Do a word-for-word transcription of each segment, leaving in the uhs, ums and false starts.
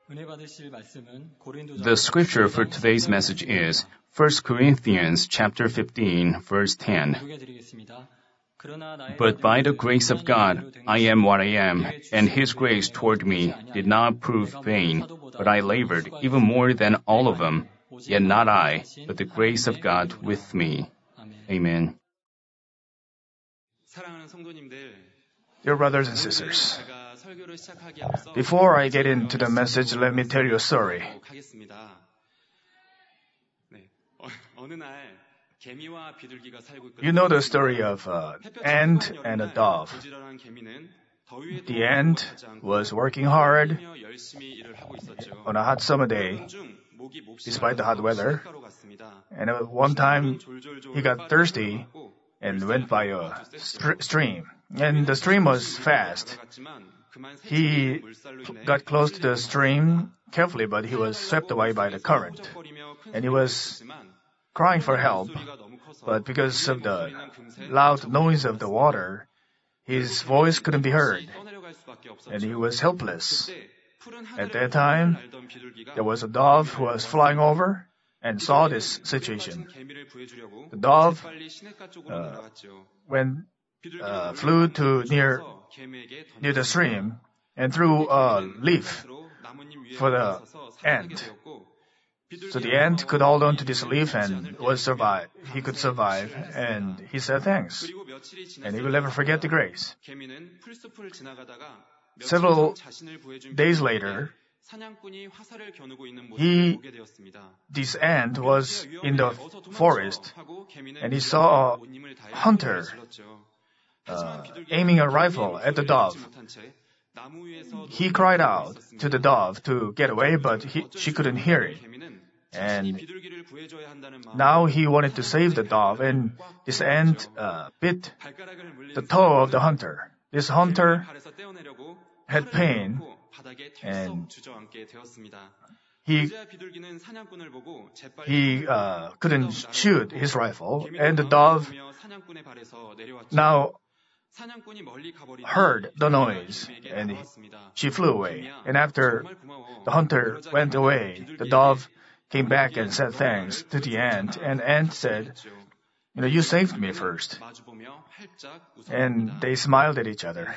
The scripture for today's message is First Corinthians chapter fifteen, verse ten. But by the grace of God, I am what I am, and His grace toward me did not prove vain, but I labored even more than all of them, yet not I, but the grace of God with me. Amen. Dear brothers and sisters, before I get into the message, let me tell you a story. You know the story of an ant and a dove. The ant was working hard on a hot summer day, despite the hot weather, and at one time he got thirsty and went by a st- stream. And the stream was fast. He got close to the stream carefully, but he was swept away by the current. And he was crying for help, but because of the loud noise of the water, his voice couldn't be heard, and he was helpless. At that time, there was a dove who was flying over and saw this situation. The dove uh, went, uh, flew to near near the stream and threw a leaf for the ant. So the ant could hold on to this leaf and was survive. He could survive, and he said thanks, and he will never forget the grace. Several days later, he, this ant was in the forest, and he saw a hunter uh, aiming a rifle at the dove. He cried out to the dove to get away, but he, she couldn't hear it. And now he wanted to save the dove, and this ant uh, bit the toe of the hunter. This hunter had pain, and he, he uh, couldn't shoot his rifle, and the dove now heard the noise, and she flew away. And after the hunter went away, the dove came back and said thanks to the ant, and ant said, you know, you saved me first. And they smiled at each other.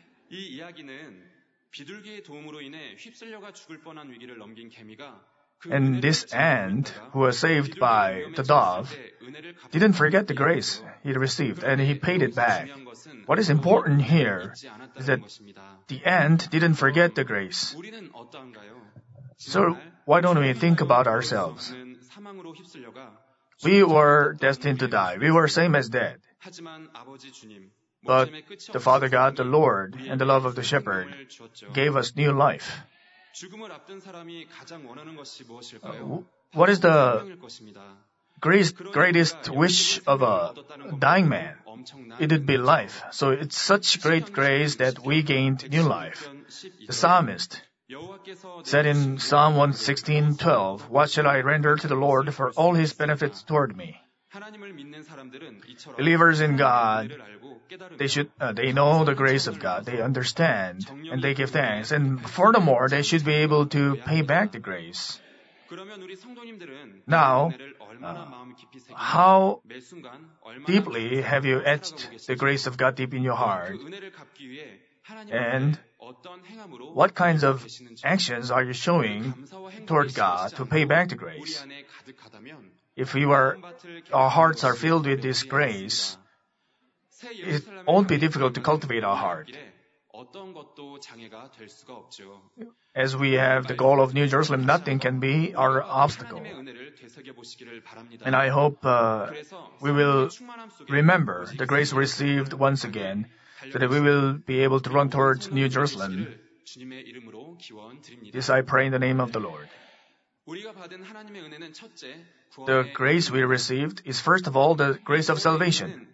And this ant, who was saved by the dove, didn't forget the grace he received, and he paid it back. What is important here is that the ant didn't forget the grace. So why don't we think about ourselves? We were destined to die. We were same as dead. But the Father God, the Lord, and the love of the Shepherd gave us new life. Uh, what is the greatest, greatest wish of a dying man? It would be life. So it's such great grace that we gained new life. The psalmist said in Psalm one sixteen twelve, what shall I render to the Lord for all His benefits toward me? Believers in God, they should, uh, they know the grace of God, they understand, and they give thanks. And furthermore, they should be able to pay back the grace. Now, uh, how deeply have you etched the grace of God deep in your heart? And what kinds of actions are you showing toward God to pay back the grace? If we are, our hearts are filled with this grace, it won't be difficult to cultivate our heart. As we have the goal of New Jerusalem, nothing can be our obstacle. And I hope uh, we will remember the grace received once again, so that we will be able to run towards New Jerusalem. This I pray in the name of the Lord. The grace we received is first of all the grace of salvation.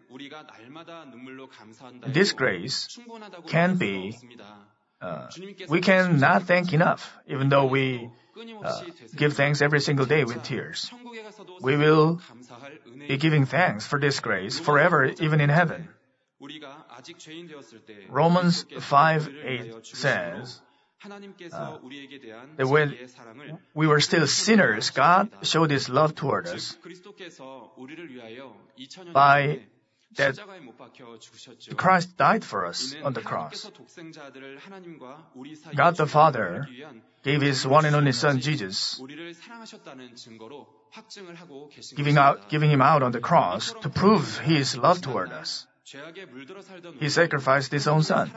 This grace can be, uh, we cannot thank enough, even though we uh, give thanks every single day with tears. We will be giving thanks for this grace forever, even in heaven. Romans five eight says, uh, that when we were still sinners, God showed His love toward us by that Christ died for us on the cross. God the Father gave His one and only Son, Jesus, giving out, giving Him out on the cross to prove His love toward us. He sacrificed His own Son.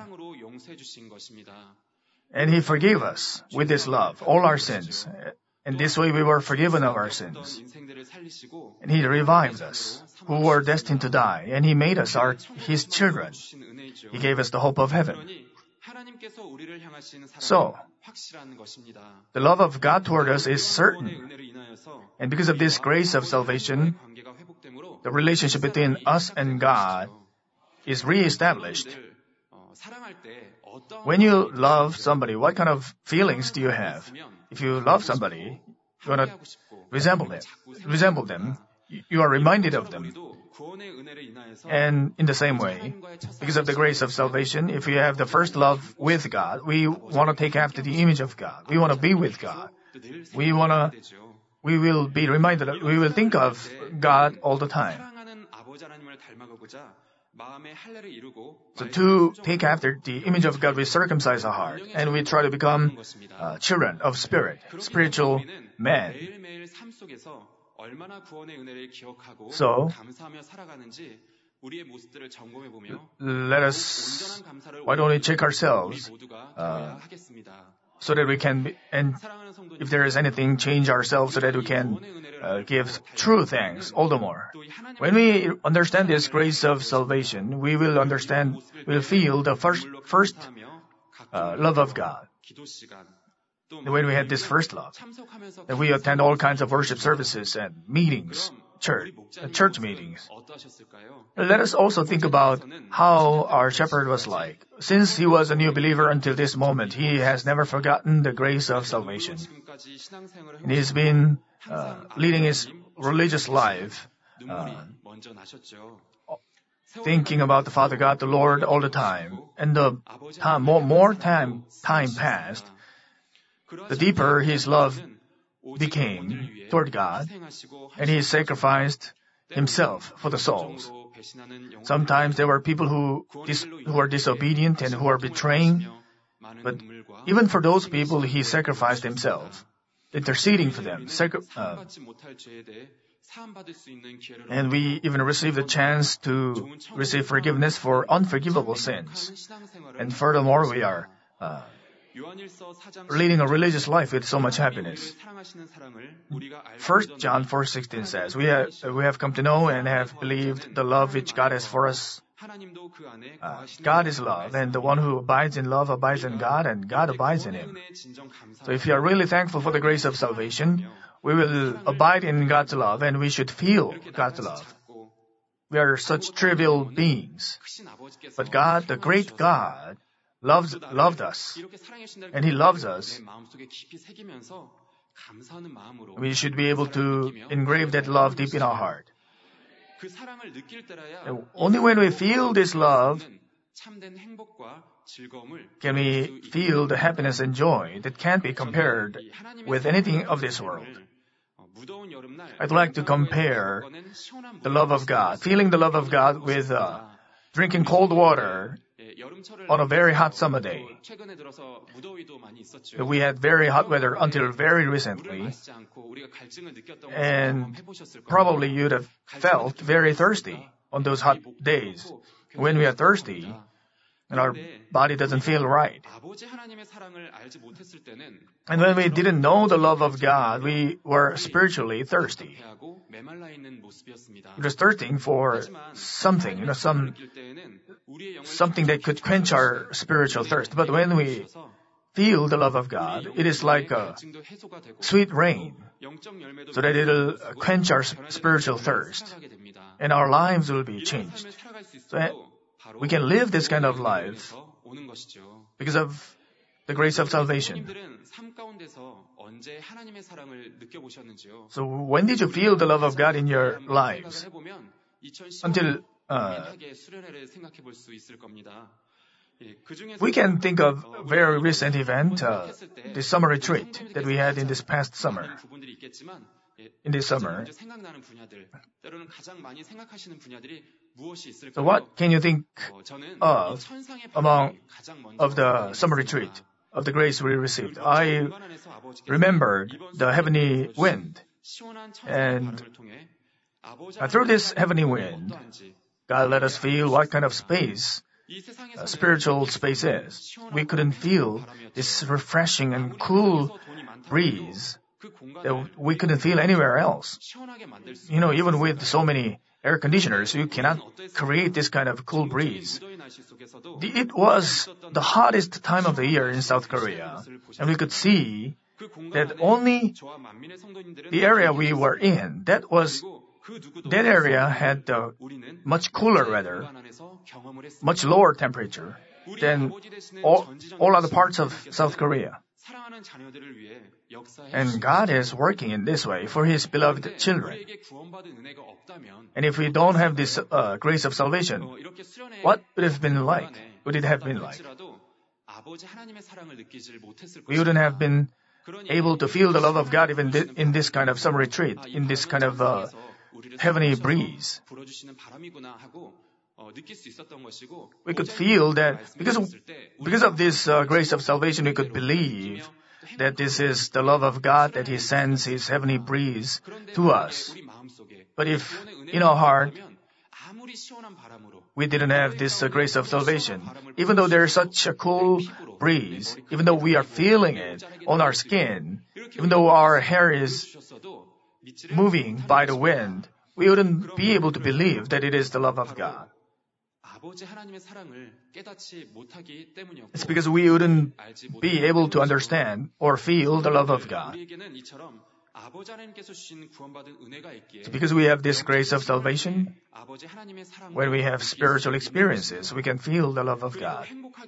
And He forgave us with His love, all our sins. And this way we were forgiven of our sins. And He revived us, who were destined to die, and He made us our, His children. He gave us the hope of heaven. So, the love of God toward us is certain. And because of this grace of salvation, the relationship between us and God is re-established. When you love somebody, what kind of feelings do you have? If you love somebody, you want to resemble them. Resemble them. You are reminded of them. And in the same way, because of the grace of salvation, if we have the first love with God, we want to take after the image of God. We want to be with God. We want to, we will be reminded, of, we will think of God all the time. So to take after the image of God, we circumcise our heart and we try to become uh, children of spirit, spiritual men. So, let us, why don't we check ourselves uh, so that we can, be, and if there is anything, change ourselves so that we can uh, give true thanks all the more. When we understand this grace of salvation, we will understand, we'll feel the first, first uh, love of God. When we had this first love, and we attend all kinds of worship services and meetings, church, uh, church meetings. Let us also think about how our shepherd was like. Since he was a new believer until this moment, he has never forgotten the grace of salvation. And he's been uh, leading his religious life, uh, thinking about the Father God, the Lord, all the time. And the time, more, more time, time passed, the deeper his love became toward God, and he sacrificed himself for the souls. Sometimes there were people who dis- who were disobedient and who were betraying, but even for those people, he sacrificed himself, interceding for them. Sacri- uh, and we even received a chance to receive forgiveness for unforgivable sins. And furthermore, we are uh, leading a religious life with so much happiness. First John four sixteen says, we have, we have come to know and have believed the love which God has for us. Uh, God is love, and the one who abides in love abides in God, and God abides in him. So if you are really thankful for the grace of salvation, we will abide in God's love, and we should feel God's love. We are such trivial beings. But God, the great God, Loves, loved us, and He loves us. We should be able to engrave that love deep in our heart. And only when we feel this love can we feel the happiness and joy that can't be compared with anything of this world. I'd like to compare the love of God, feeling the love of God with uh, drinking cold water on a very hot summer day. We had very hot weather until very recently, and probably you'd have felt very thirsty on those hot days. When we are thirsty, and our body doesn't feel right. And when we didn't know the love of God, we were spiritually thirsty. We're thirsting for something, you know, some something that could quench our spiritual thirst. But when we feel the love of God, it is like a sweet rain, so that it'll quench our spiritual thirst, and our lives will be changed. So we can live this kind of life because of the grace of salvation. So when did you feel the love of God in your lives? Until uh, We can think of a very recent event, uh, the summer retreat that we had in this past summer. In this summer. So what can you think of among of the summer retreat, of the grace we received? I remembered the heavenly wind. And uh, through this heavenly wind, God let us feel what kind of space uh, spiritual space is. We couldn't feel this refreshing and cool breeze that we couldn't feel anywhere else. You know, even with so many air conditioners, you cannot create this kind of cool breeze. It was the hottest time of the year in South Korea, and we could see that only the area we were in, that was, that area had uh, much cooler weather, much lower temperature than all, all other parts of South Korea. And God is working in this way for His beloved children. And if we don't have this uh, grace of salvation, what would it have been like? Would it have been like? We wouldn't have been able to feel the love of God even in this kind of summer retreat, in this kind of uh, heavenly breeze. We could feel that because of, because of this uh, grace of salvation, we could believe that this is the love of God, that He sends His heavenly breeze to us. But if in our heart we didn't have this uh, grace of salvation, even though there is such a cool breeze, even though we are feeling it on our skin, even though our hair is moving by the wind, we wouldn't be able to believe that it is the love of God. It's because we wouldn't be able to understand or feel the love of God. It's because we have this grace of salvation. When we have spiritual experiences, we can feel the love of God.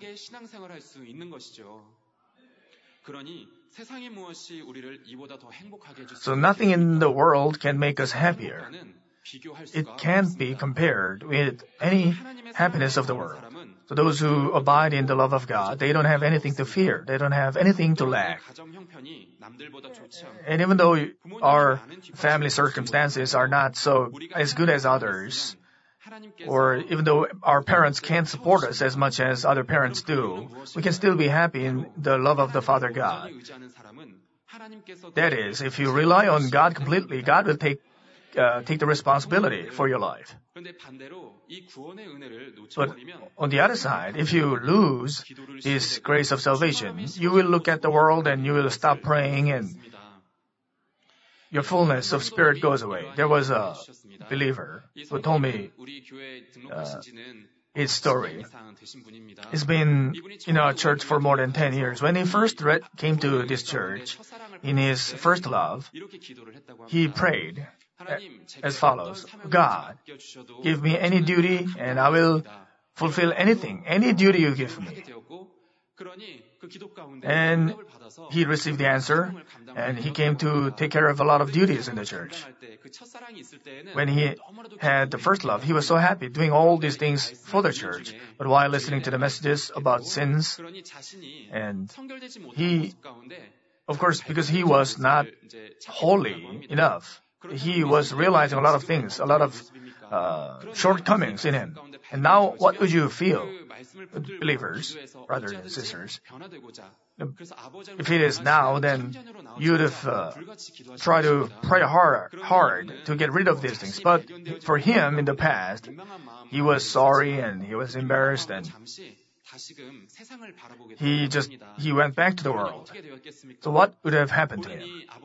So nothing in the world can make us happier. It can't be compared with any happiness of the world. So those who abide in the love of God, they don't have anything to fear. They don't have anything to lack. And even though our family circumstances are not so as good as others, or even though our parents can't support us as much as other parents do, we can still be happy in the love of the Father God. That is, if you rely on God completely, God will take Uh, take the responsibility for your life. But on the other side, if you lose this grace of salvation, you will look at the world and you will stop praying and your fullness of spirit goes away. There was a believer who told me uh, his story. He's been in our church for more than ten years. When he first read, came to this church, in his first love, he prayed as follows: God, give me any duty and I will fulfill anything, any duty you give me. And he received the answer, and he came to take care of a lot of duties in the church. When he had the first love, he was so happy doing all these things for the church. But while listening to the messages about sins, and he, of course, because he was not holy enough, he was realizing a lot of things, a lot of uh, shortcomings in him. And now, what would you feel, believers, brothers and sisters? If it is now, then you would have uh, tried to pray hard, hard to get rid of these things. But for him, in the past, he was sorry and he was embarrassed, and he just he went back to the world. So what would have happened to him?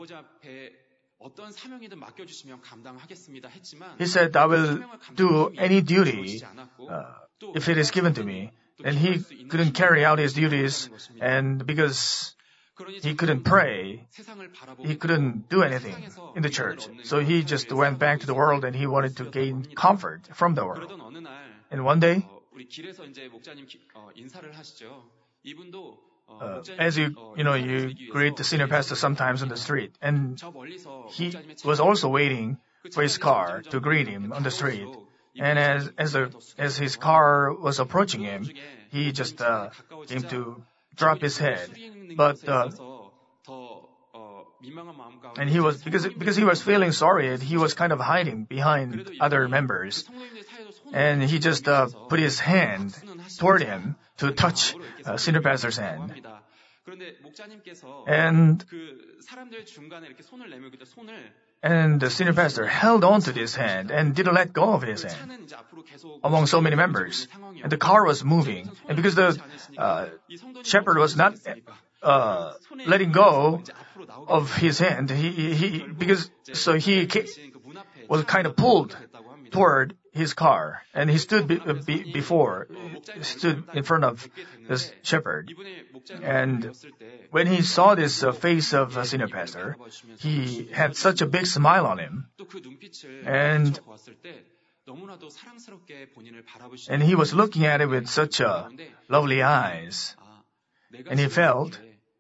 He said, I will do any duty uh, if it is given to me. And he couldn't carry out his duties, and because he couldn't pray, he couldn't do anything in the church. So he just went back to the world and he wanted to gain comfort from the world. And one day, Uh, as you, you know, you greet the senior pastor sometimes on the street, and he was also waiting for his car to greet him on the street. And as as, a, as his car was approaching him, he just uh, came to drop his head. But uh, and he was because because he was feeling sorry, he was kind of hiding behind other members, and he just uh, put his hand toward him to touch uh, senior pastor's hand. And and the senior pastor held on to this hand and didn't let go of his hand among so many members. And the car was moving. And because the uh, shepherd was not uh, letting go of his hand, he, he because so he was kind of pulled toward his car, and he stood be, be, before, stood in front of this shepherd. And when he saw this uh, face of a senior pastor, he had such a big smile on him, and and he was looking at it with such uh, lovely eyes, and he felt,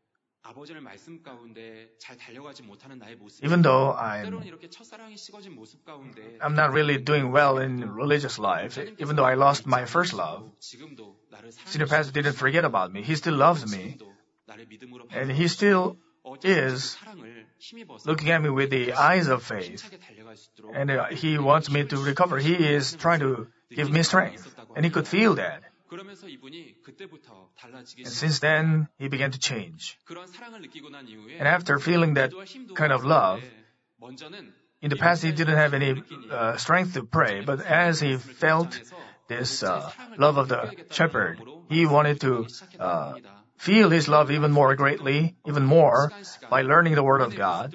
even though I'm, I'm not really doing well in religious life, even though I lost my first love, senior pastor didn't forget about me. He still loves me. And he still is looking at me with the eyes of faith. And uh, he wants me to recover. He is trying to give me strength. And he could feel that. And since then, he began to change. And after feeling that kind of love, in the past he didn't have any uh, strength to pray, but as he felt this uh, love of the shepherd, he wanted to uh, feel his love even more greatly, even more, by learning the Word of God.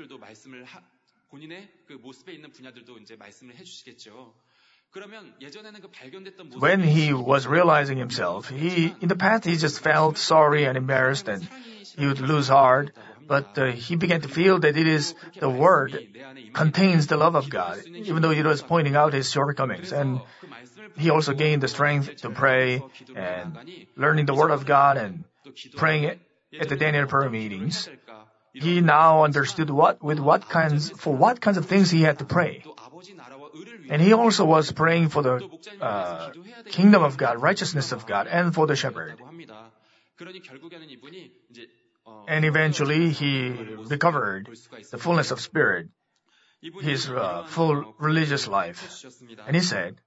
When he was realizing himself, he, in the past he just felt sorry and embarrassed and he would lose heart, but uh, he began to feel that it is the Word contains the love of God, even though he was pointing out his shortcomings. And he also gained the strength to pray and learning the Word of God and praying at the Daniel prayer meetings. He now understood what, with what kinds, for what kinds of things he had to pray. And he also was praying for the uh, kingdom of God, righteousness of God, and for the shepherd. And eventually he recovered the fullness of spirit, his uh, full religious life. And he said,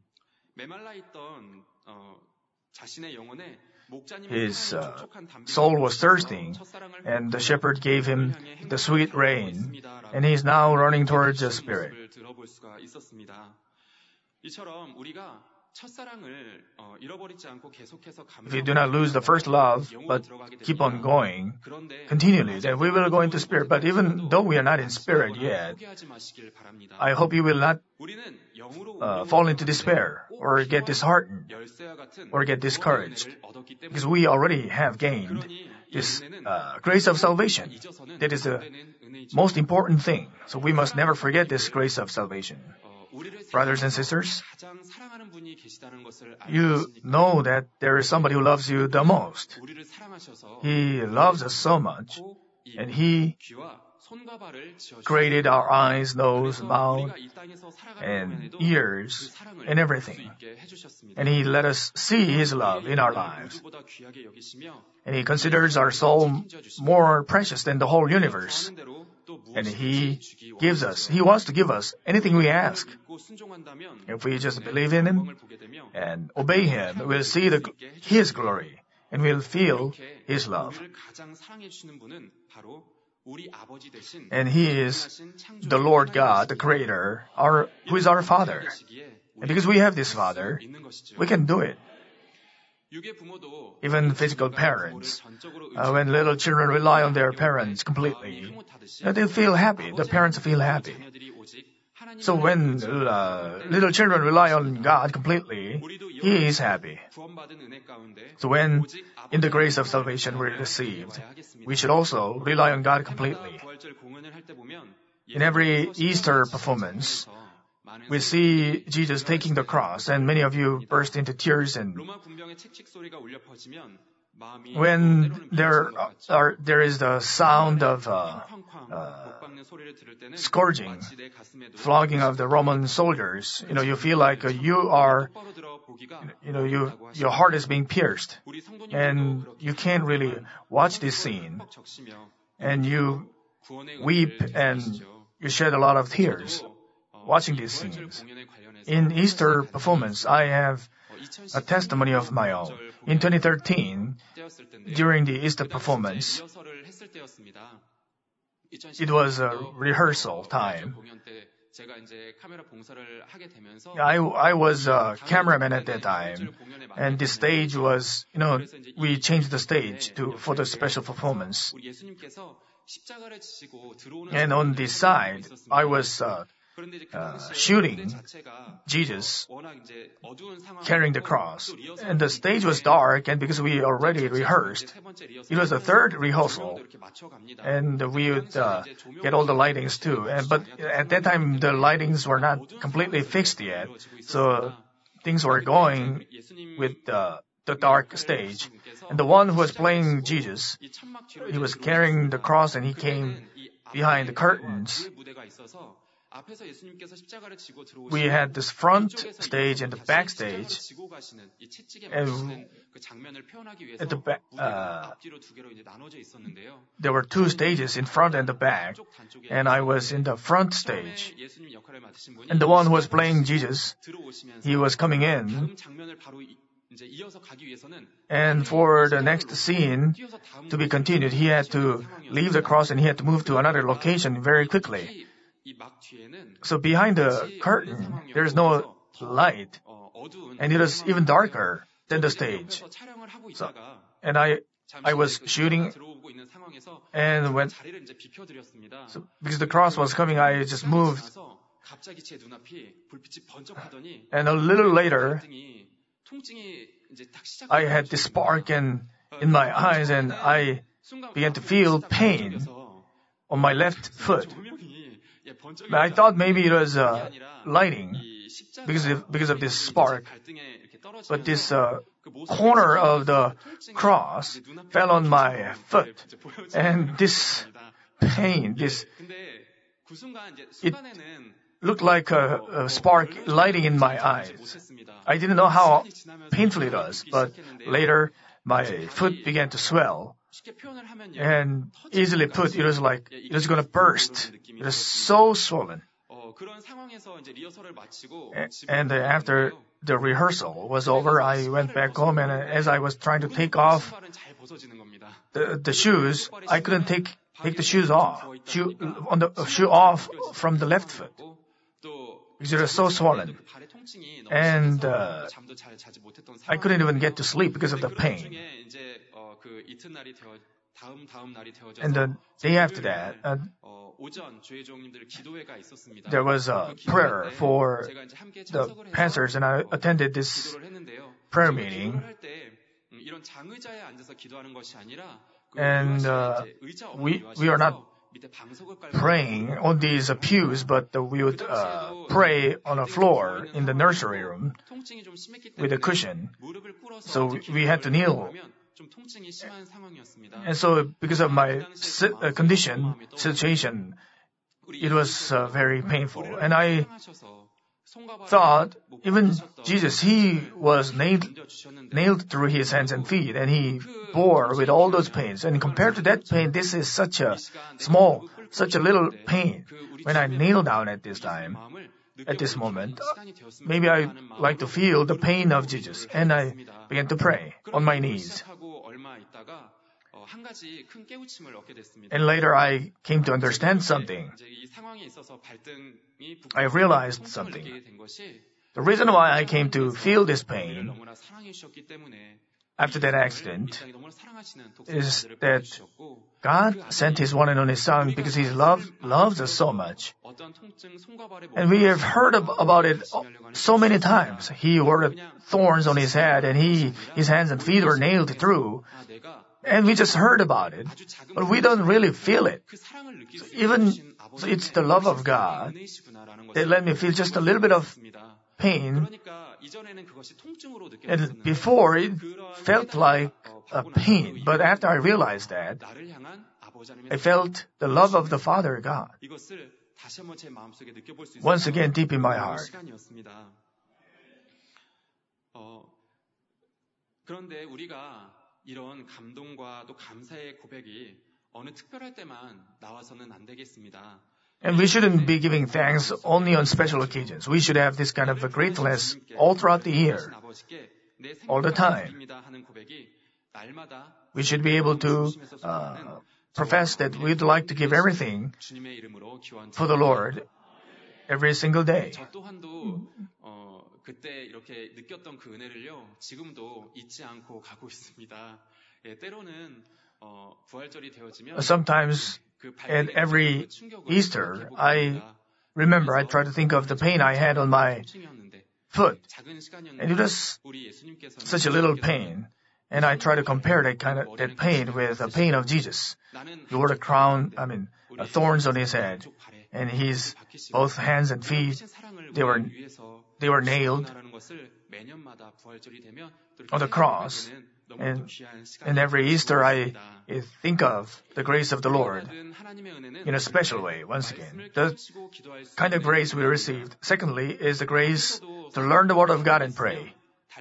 his uh, soul was thirsting, and the shepherd gave him the sweet rain, and he is now running towards the Spirit. If we do not lose the first love, but keep on going continually, then we will go into Spirit. But even though we are not in Spirit yet, I hope you will not uh, fall into despair or get disheartened or get discouraged, because we already have gained this uh, grace of salvation. That is the most important thing. So we must never forget this grace of salvation. Brothers and sisters, you know that there is somebody who loves you the most. He loves us so much, and He created our eyes, nose, mouth, and ears, and everything. And He let us see His love in our lives. And He considers our soul more precious than the whole universe. And He gives us, He wants to give us anything we ask. If we just believe in Him and obey Him, we'll see the, His glory and we'll feel His love. And He is the Lord God, the Creator, our, who is our Father. And because we have this Father, we can do it. Even physical parents, uh, when little children rely on their parents completely, uh, they feel happy. The parents feel happy. So when uh, little children rely on God completely, He is happy. So when in the grace of salvation we received, we should also rely on God completely. In every Easter performance, we see Jesus taking the cross, and many of you burst into tears, and when there are, there is the sound of uh, uh, scourging, flogging of the Roman soldiers, you know, you feel like uh, you are, you know, you, your heart is being pierced, and you can't really watch this scene, and you weep and you shed a lot of tears watching these scenes. In Easter performance, I have a testimony of my own. In twenty thirteen, during the Easter performance, it was a rehearsal time. I, I was a cameraman at that time, and the stage was, you know, we changed the stage to, for the special performance. And on this side, I was uh, uh, shooting Jesus carrying the cross. And the stage was dark, and because we already rehearsed, it was the third rehearsal. And we would uh, get all the lightings too. And, but at that time, the lightings were not completely fixed yet. So things were going with uh, the dark stage. And the one who was playing Jesus, he was carrying the cross and he came behind the curtains. We had this front stage and the back stage. And at the back, uh, there were two stages in front and the back. And I was in the front stage. And the one who was playing Jesus, he was coming in. And for the next scene to be continued, he had to leave the cross and he had to move to another location very quickly. So behind the curtain, there is no light, and it was even darker than the stage. So, and I, I was shooting, and when, so because the cross was coming, I just moved. And a little later, I had this spark in, in my eyes, and I began to feel pain on my left foot. I thought maybe it was uh, lighting because of, because of this spark. But this uh, corner of the cross fell on my foot. And this pain, this, it looked like a, a spark lighting in my eyes. I didn't know how painful it was, but later my foot began to swell. And easily put, it was like it was going to burst. It was so swollen. And after the rehearsal was over, I went back home, and as I was trying to take off the, the shoes, I couldn't take take the shoes off, shoe on the uh, shoe off from the left foot because it was so swollen, and uh, I couldn't even get to sleep because of the pain. And the day after that, uh, there was a prayer for the pastors, and I attended this prayer meeting. And uh, we we are not praying on these uh, pews, but uh, we would uh, pray on a floor in the nursery room with a cushion. So we had to kneel. And so because of my si- uh, condition, situation, it was uh, very painful. And I thought, even Jesus, he was nailed, nailed through his hands and feet, and he bore with all those pains. And compared to that pain, this is such a small, such a little pain. When I kneel down at this time, at this moment, maybe I like to feel the pain of Jesus. And I began to pray on my knees. And later I came to understand something. I realized something. The reason why I came to feel this pain after that accident is that God sent His one and only Son because He love, loves us so much. And we have heard of, about it so many times. He wore thorns on His head, and he, His hands and feet were nailed through. And we just heard about it, but we don't really feel it. So even so it's the love of God that let me feel just a little bit of pain, and before it felt like a pain, but after I realized that, I felt the love of the Father God once again deep in my heart. 그런데 우리가 이런 감동과 또 감사의 고백이 어느 특별할 때만 나와서는 안 되겠습니다. And we shouldn't be giving thanks only on special occasions. We should have this kind of a gratefulness all throughout the year, all the time. We should be able to uh, profess that we'd like to give everything for the Lord every single day. 그때 이렇게 느꼈던 그 은혜를요, 지금도 잊지 않고 가고 있습니다. 예, 때로는 어, 부활절이 되어지면 Sometimes at every Easter, I remember, I try to think of the pain I had on my foot. And it was such a little pain. And I try to compare that kind of that pain with the pain of Jesus. He wore a crown, I mean, uh, thorns on his head. And his both hands and feet, they were they were nailed on the cross. And, and every Easter I think of the grace of the Lord in a special way, once again. The kind of grace we received, secondly, is the grace to learn the Word of God and pray.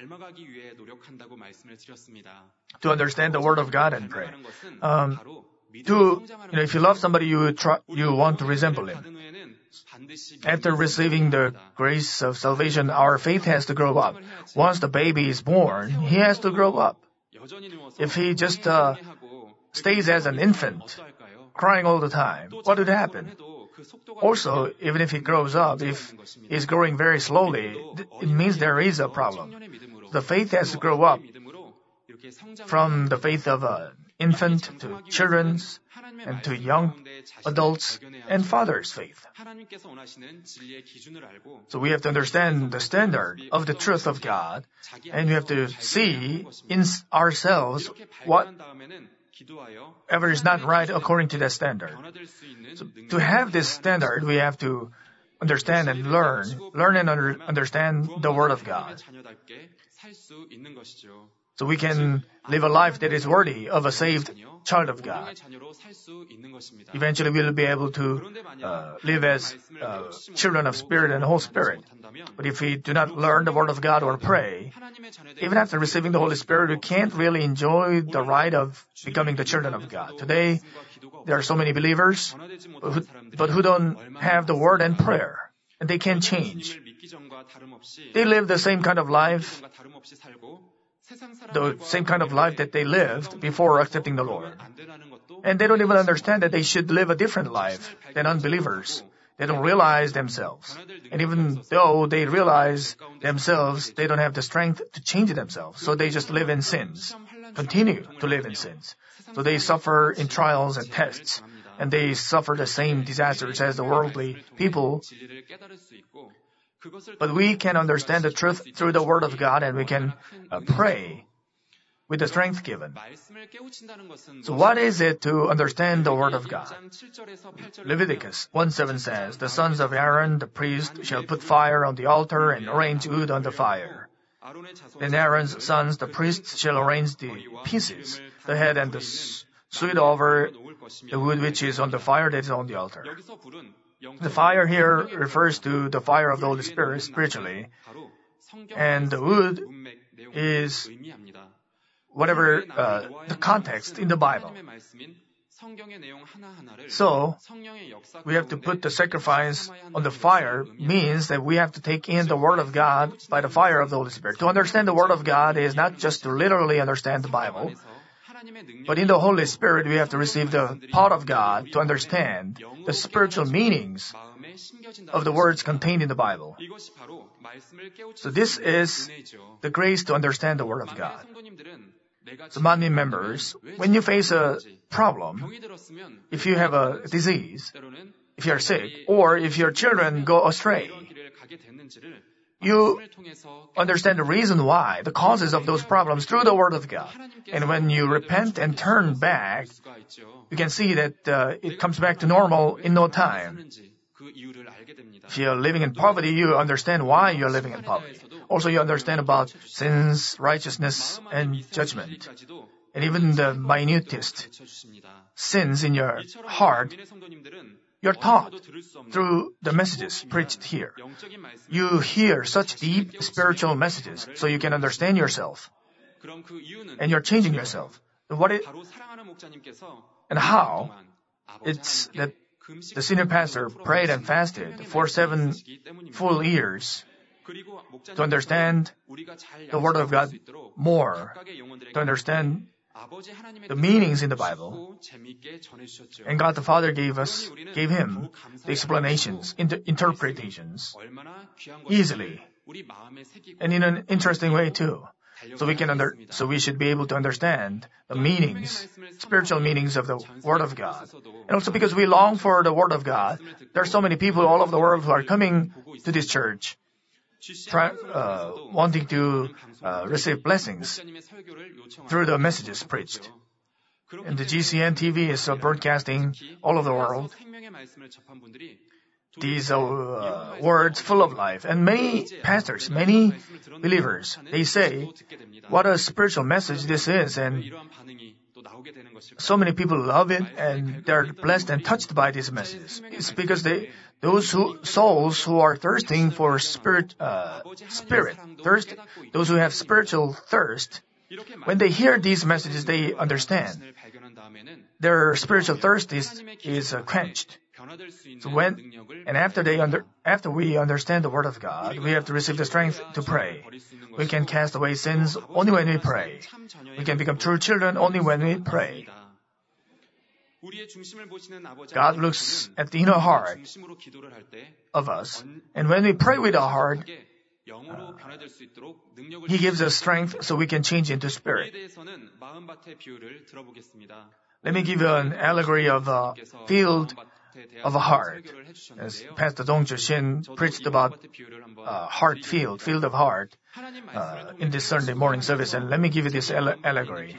To understand the Word of God and pray. Um, to, you know, if you love somebody, you try, you want to resemble him. After receiving the grace of salvation, our faith has to grow up. Once the baby is born, he has to grow up. If he just uh, stays as an infant, crying all the time, what would happen? Also, even if he grows up, if he's growing very slowly, it means there is a problem. The faith has to grow up from the faith of an infant to children's and to young adults and fathers' faith. So we have to understand the standard of the truth of God, and we have to see in ourselves whatever is not right according to that standard. So to have this standard, we have to understand and learn, learn and under, understand the Word of God. So we can live a life that is worthy of a saved child of God. Eventually we'll be able to uh, live as uh, children of Spirit and Holy Spirit. But if we do not learn the Word of God or pray, even after receiving the Holy Spirit, we can't really enjoy the right of becoming the children of God. Today, there are so many believers, but who, but who don't have the Word and prayer. And they can't change. They live the same kind of life, the same kind of life that they lived before accepting the Lord. And they don't even understand that they should live a different life than unbelievers. They don't realize themselves. And even though they realize themselves, they don't have the strength to change themselves. So they just live in sins, continue to live in sins. So they suffer in trials and tests. And they suffer the same disasters as the worldly people. But we can understand the truth through the Word of God, and we can uh, pray with the strength given. So what is it to understand the Word of God? Leviticus one seven says, "The sons of Aaron, the priest, shall put fire on the altar and arrange wood on the fire. Then Aaron's sons, the priests, shall arrange the pieces, the head and the suet over the wood which is on the fire that is on the altar." The fire here refers to the fire of the Holy Spirit spiritually, and the wood is whatever uh, the context in the Bible. So, we have to put the sacrifice on the fire means that we have to take in the Word of God by the fire of the Holy Spirit. To understand the Word of God is not just to literally understand the Bible, but in the Holy Spirit, we have to receive the power of God to understand the spiritual meanings of the words contained in the Bible. So this is the grace to understand the Word of God. So Manmin members, when you face a problem, if you have a disease, if you are sick, or if your children go astray, you understand the reason why, the causes of those problems through the Word of God. And when you repent and turn back, you can see that uh, it comes back to normal in no time. If you're living in poverty, you understand why you're living in poverty. Also, you understand about sins, righteousness, and judgment. And even the minutest sins in your heart, you're taught through the messages preached here. You hear such deep spiritual messages so you can understand yourself. And you're changing yourself. What it, and how? It's that the senior pastor prayed and fasted for seven full years to understand the Word of God more, to understand the meanings in the Bible. And God the Father gave us, gave him the explanations, inter- interpretations, easily, and in an interesting way too. So we can under, so we should be able to understand the meanings, spiritual meanings of the Word of God. And also because we long for the Word of God, there are so many people all over the world who are coming to this church, try, uh, wanting to uh, receive blessings through the messages preached. And the G C N T V is uh, broadcasting all over the world these uh, words full of life. And many pastors, many believers, they say, what a spiritual message this is. And so many people love it and they're blessed and touched by these messages. It's because they, those who, souls who are thirsting for spirit, uh, spirit, thirst, those who have spiritual thirst, when they hear these messages, they understand. Their spiritual thirst is, is uh, quenched. So when, and after they under, after we understand the Word of God, we have to receive the strength to pray. We can cast away sins only when we pray. We can become true children only when we pray. God looks at the inner heart of us, and when we pray with our heart, uh, He gives us strength so we can change into spirit. Let me give you an allegory of a field of a heart. As Pastor Dong Shin preached about uh, heart field, field of heart, uh, in this Sunday morning service, and let me give you this alle- allegory.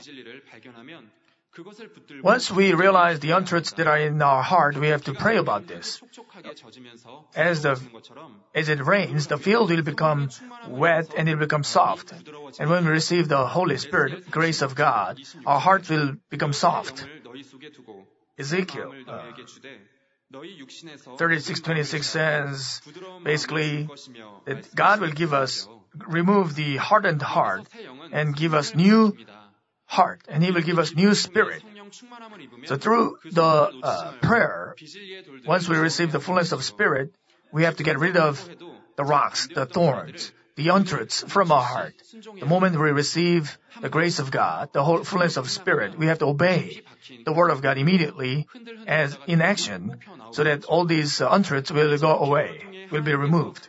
Once we realize the untruths that are in our heart, we have to pray about this. As the as it rains, the field will become wet and it will become soft. And when we receive the Holy Spirit, grace of God, our heart will become soft. Ezekiel uh, thirty-six twenty-six says, basically, that God will give us, remove the hardened heart and give us new heart, and He will give us new spirit. So through the uh, prayer, once we receive the fullness of spirit, we have to get rid of the rocks, the thorns, the untruths from our heart. The moment we receive the grace of God, the whole fullness of spirit, we have to obey the Word of God immediately as in action, so that all these uh, untruths will go away, will be removed.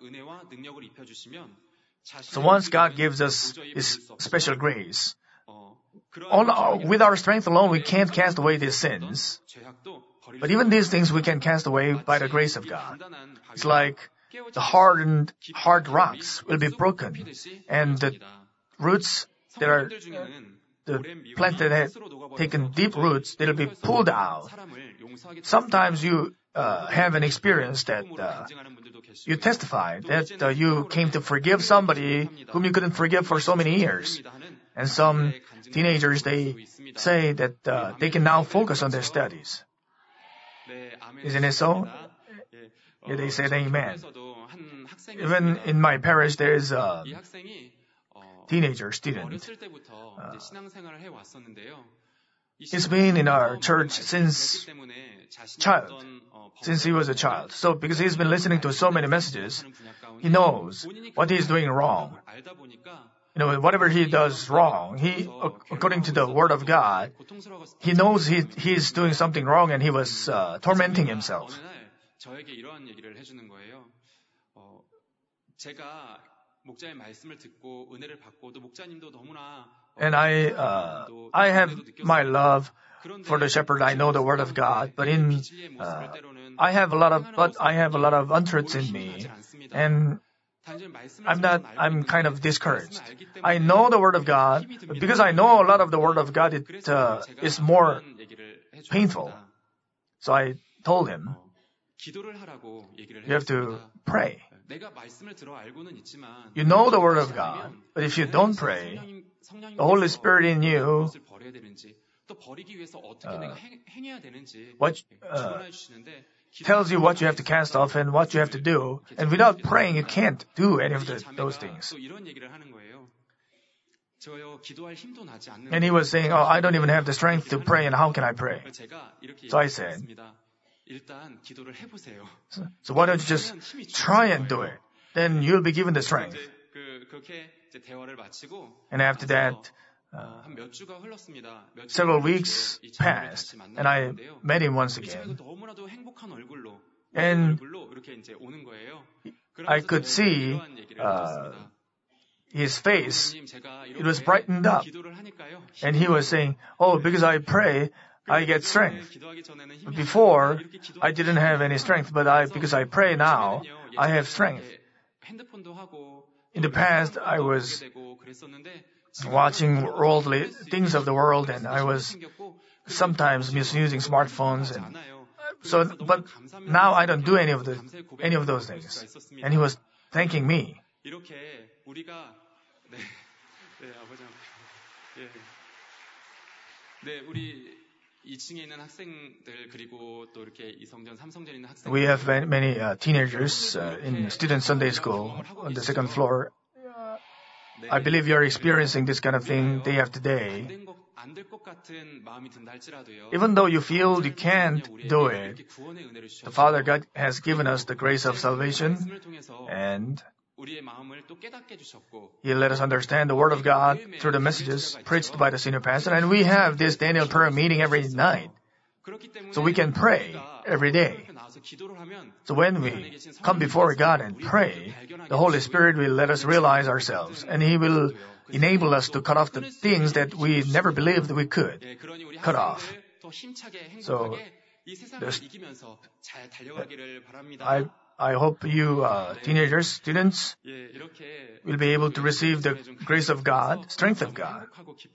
So once God gives us His special grace, all our, with our strength alone, we can't cast away these sins. But even these things we can cast away by the grace of God. It's like the hardened, hard rocks will be broken, and the roots that are, the plant that have taken deep roots, they'll be pulled out. Sometimes you uh, have an experience that uh, you testify that uh, you came to forgive somebody whom you couldn't forgive for so many years. And some teenagers, they say that uh, they can now focus on their studies. Isn't it so? Yeah, they said amen. Even in my parish, there is a teenager student. Uh, he's been in our church since child, since he was a child. So because he's been listening to so many messages, he knows what he's doing wrong. You know, whatever he does wrong, he, according to the Word of God, he knows he he's doing something wrong, and he was uh, tormenting himself. And I uh, I have my love for the shepherd. I know the Word of God, but in uh, I have a lot of but I have a lot of untruths in me, and I'm not, I'm kind of discouraged. I know the Word of God, but because I know a lot of the Word of God, it uh, is more painful. So I told him, You have to pray. You know the Word of God, but if you don't pray, the Holy Spirit in you uh, what, uh, tells you what you have to cast off and what you have to do, and without praying, you can't do any of the, those things. And he was saying, oh, I don't even have the strength to pray, and how can I pray? So I said, so, so why don't you just try and do it? Then you'll be given the strength. And after that, uh, several weeks passed, and I met him once again. And I could see uh, his face. It was brightened up. And he was saying, oh, because I pray, I get strength. Before, I didn't have any strength, but I, because I pray now, I have strength. In the past, I was watching worldly things of the world, and I was sometimes misusing smartphones, and so. But now I don't do any of the any of those things. And he was thanking me. We have many uh, teenagers uh, in student Sunday school on the second floor. I believe you're experiencing this kind of thing day after day. Even though you feel you can't do it, the Father God has given us the grace of salvation, and He let us understand the Word of God through the messages preached by the senior pastor, and we have this Daniel prayer meeting every night. So we can pray every day. So when we come before God and pray, the Holy Spirit will let us realize ourselves, and He will enable us to cut off the things that we never believed we could cut off. So I I hope you uh, teenagers, students, will be able to receive the grace of God, strength of God.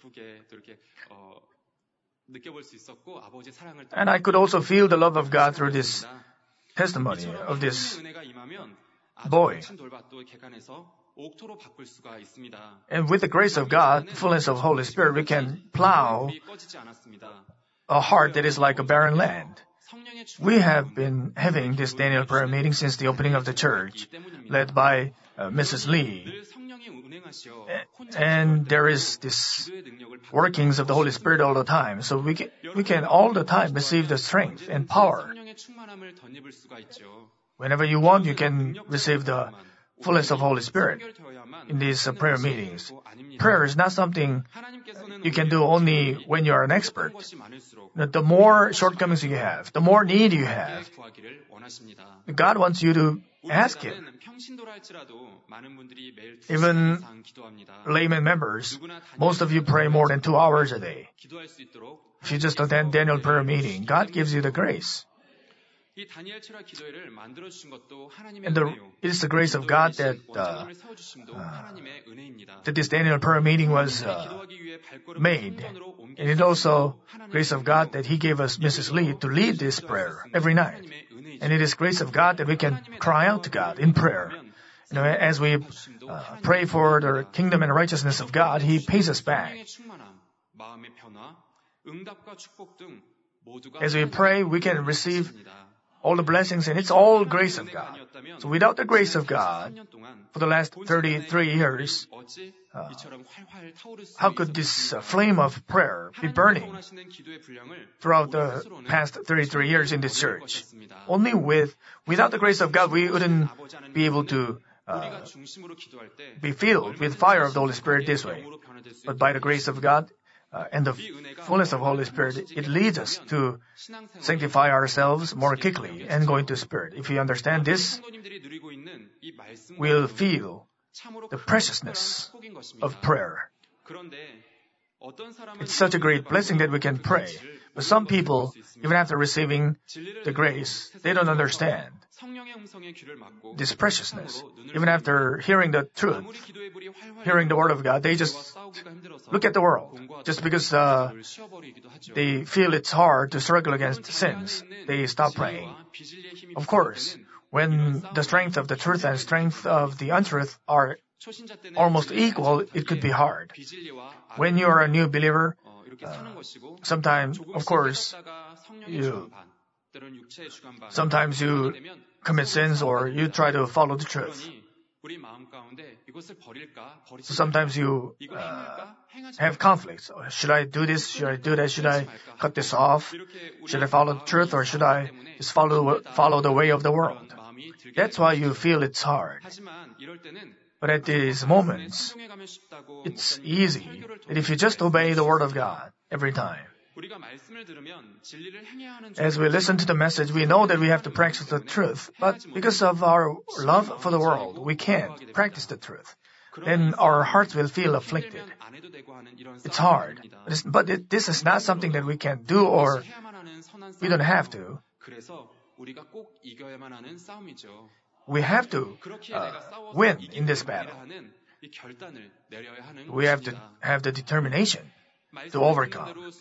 And I could also feel the love of God through this testimony of this boy. And with the grace of God, fullness of Holy Spirit, we can plow a heart that is like a barren land. We have been having this Daniel prayer meeting since the opening of the church, led by uh, Missus Lee. And there is this workings of the Holy Spirit all the time. So we can, we can all the time receive the strength and power. Whenever you want, you can receive the fullness of Holy Spirit in these uh, prayer meetings. Prayer is not something you can do only when you are an expert. The more shortcomings you have, the more need you have, God wants you to ask Him. Even layman members, most of you pray more than two hours a day. If you just attend Daniel prayer meeting, God gives you the grace. And the, it is the grace of God that, uh, uh, that this Daniel prayer meeting was uh, made. And it also grace of God that He gave us Missus Lee to lead this prayer every night. And it is grace of God that we can cry out to God in prayer. You know, as we uh, pray for the kingdom and righteousness of God, He pays us back. As we pray, we can receive all the blessings, and it's all grace of God. So without the grace of God, for the last thirty-three years, uh, how could this uh, flame of prayer be burning throughout the past thirty-three years in this church? Only with, without the grace of God, we wouldn't be able to uh, be filled with fire of the Holy Spirit this way. But by the grace of God, Uh, and the fullness of Holy Spirit, it leads us to sanctify ourselves more quickly and go into Spirit. If we understand this, we'll feel the preciousness of prayer. It's such a great blessing that we can pray. But some people, even after receiving the grace, they don't understand this preciousness. Even after hearing the truth, hearing the Word of God, they just look at the world. Just because uh, they feel it's hard to struggle against sins, they stop praying. Of course, when the strength of the truth and strength of the untruth are almost equal, it could be hard. When you are a new believer, uh, sometimes, of course, you sometimes you commit sins or you try to follow the truth. So sometimes you uh, have conflicts. Should I do this? Should I do that? Should I cut this off? Should I follow the truth or should I just follow, follow the way of the world? That's why you feel it's hard. But at these moments, it's easy that if you just obey the Word of God every time. As we listen to the message, we know that we have to practice the truth, but because of our love for the world, we can't practice the truth. Then our hearts will feel afflicted. It's hard, but, it's, but it, this is not something that we can do or we don't have to. We have to uh, win in this battle. We have to have the determination to overcome.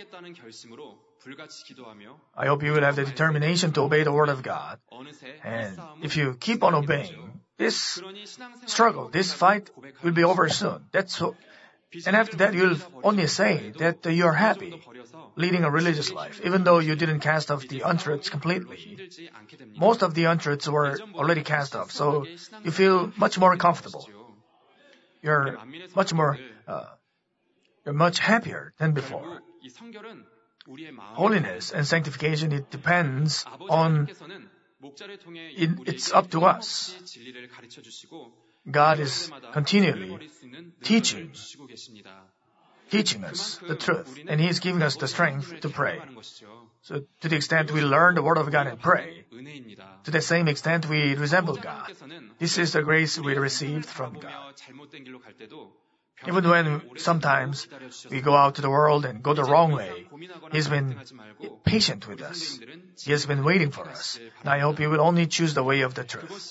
I hope you will have the determination to obey the Word of God. And if you keep on obeying, this struggle, this fight will be over soon. That's so, and after that, you'll only say that you're happy leading a religious life, even though you didn't cast off the untruths completely. Most of the untruths were already cast off, so you feel much more comfortable. You're much more, uh, you're much happier than before. Holiness and sanctification, it depends on, it, it's up to us. God is continually teaching, teaching us the truth, and He is giving us the strength to pray. So to the extent we learn the Word of God and pray, to the same extent we resemble God. This is the grace we received from God. Even when sometimes we go out to the world and go the wrong way, He's been patient with us. He has been waiting for us. And I hope you will only choose the way of the truth.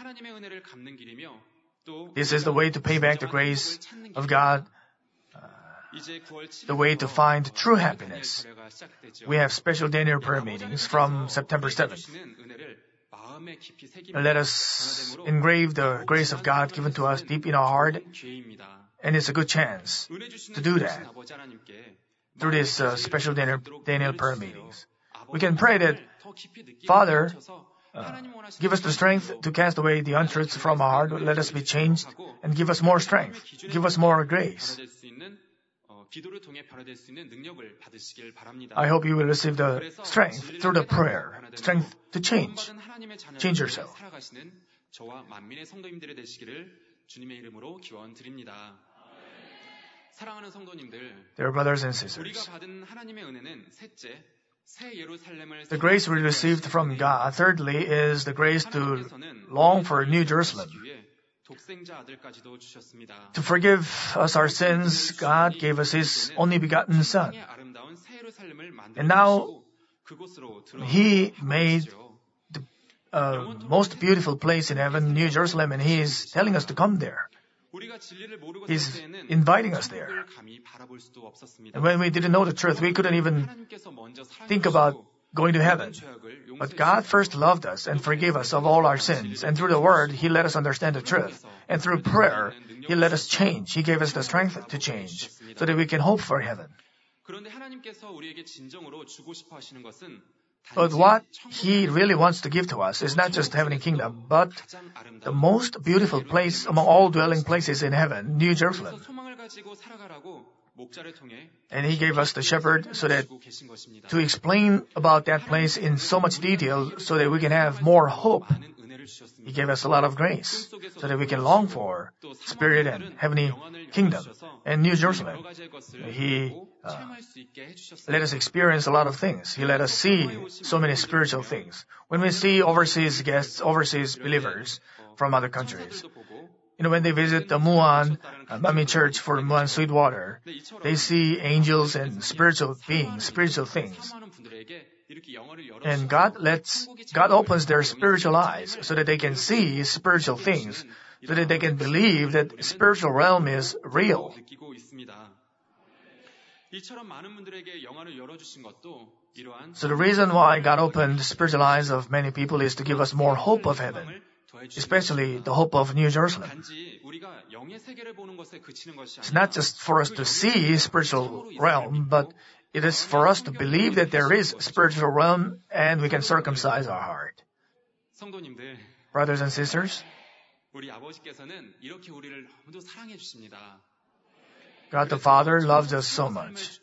This is the way to pay back the grace of God, uh, the way to find true happiness. We have special Daniel prayer meetings from September seventh. Let us engrave the grace of God given to us deep in our heart, and it's a good chance to do that through these uh, special Daniel, Daniel prayer meetings. We can pray that, Father, uh, give us the strength to cast away the untruths from our heart. Let us be changed and give us more strength. Give us more grace. I hope you will receive the strength through the prayer, strength to change. Change yourself. Dear brothers and sisters, the grace we received from God, thirdly, is the grace to long for New Jerusalem. To forgive us our sins, God gave us His only begotten Son. And now, He made the uh, most beautiful place in heaven, New Jerusalem, and He is telling us to come there. He's inviting us there. And when we didn't know the truth, we couldn't even think about going to heaven. But God first loved us and forgave us of all our sins. And through the Word, He let us understand the truth. And through prayer, He let us change. He gave us the strength to change so that we can hope for heaven. But what He really wants to give to us is not just heavenly kingdom, but the most beautiful place among all dwelling places in heaven, New Jerusalem. And He gave us the shepherd so that to explain about that place in so much detail so that we can have more hope. He gave us a lot of grace so that we can long for spirit and heavenly kingdom and New Jerusalem. He uh, let us experience a lot of things. He let us see so many spiritual things. When we see overseas guests, overseas believers from other countries, You know, when they visit the Muan uh, Mami Church for Muan Sweetwater, they see angels and spiritual beings, spiritual things. And God lets, God opens their spiritual eyes so that they can see spiritual things, so that they can believe that spiritual realm is real. So the reason why God opened the spiritual eyes of many people is to give us more hope of heaven, especially the hope of New Jerusalem. It's not just for us to see spiritual realm, but it is for us to believe that there is spiritual realm and we can circumcise our heart. Brothers and sisters, God the Father loves us so much.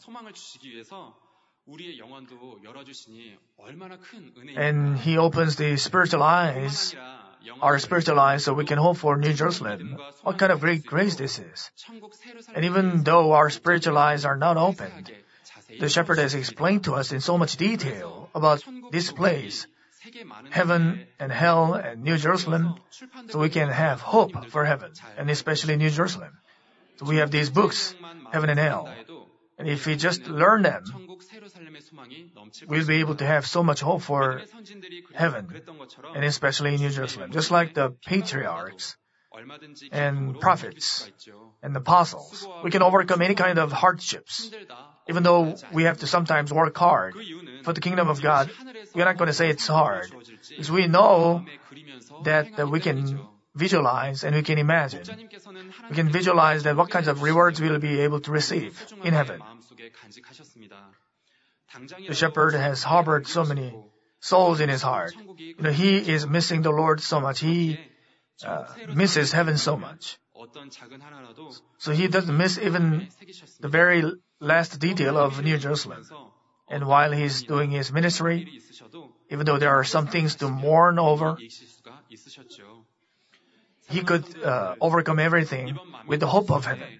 And He opens the spiritual eyes, our spiritual eyes, so we can hope for New Jerusalem. What kind of great grace this is. And even though our spiritual eyes are not opened, the shepherd has explained to us in so much detail about this place, heaven and hell and New Jerusalem, so we can have hope for heaven, and especially New Jerusalem. So we have these books, Heaven and Hell. And if we just learn them, we'll be able to have so much hope for heaven, and especially New Jerusalem. Just like the patriarchs and prophets and apostles, we can overcome any kind of hardships. Even though we have to sometimes work hard for the kingdom of God, we're not going to say it's hard. Because we know that, that we can visualize and we can imagine. We can visualize that what kinds of rewards we'll be able to receive in heaven. The shepherd has harbored so many souls in his heart. You know, he is missing the Lord so much. He uh, misses heaven so much. So he doesn't miss even the very last detail of New Jerusalem. And while he's doing his ministry, even though there are some things to mourn over, he could uh, overcome everything with the hope of heaven.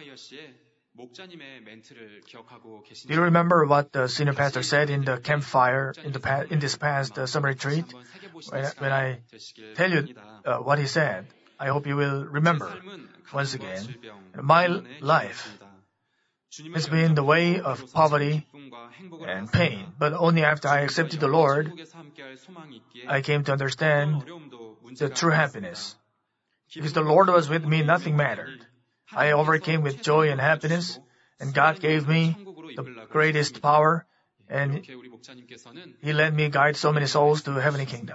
Do you remember what the senior pastor said in the campfire in the pa- in this past uh, summer retreat? When, when I tell you uh, what he said, I hope you will remember once again. My life has been the way of poverty and pain, but only after I accepted the Lord, I came to understand the true happiness. Because the Lord was with me, nothing mattered. I overcame with joy and happiness, and God gave me the greatest power, and He let me guide so many souls to heavenly kingdom.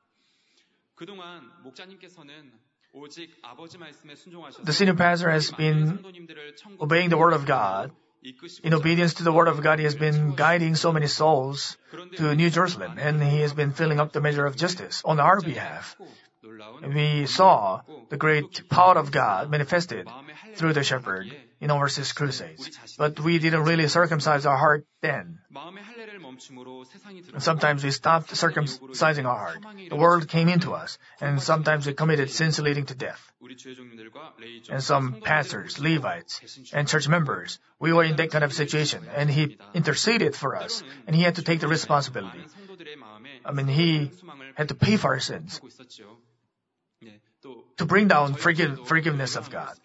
The senior pastor has been obeying the word of God. In obedience to the word of God, he has been guiding so many souls to New Jerusalem, and he has been filling up the measure of justice on our behalf. And we saw the great power of God manifested through the shepherd in overseas crusades. But we didn't really circumcise our heart then. And sometimes we stopped circumcising our heart. The world came into us, and sometimes we committed sins leading to death. And some pastors, Levites, and church members, we were in that kind of situation, and He interceded for us, and He had to take the responsibility. I mean, He had to pay for our sins, to bring down forgive, forgiveness of God.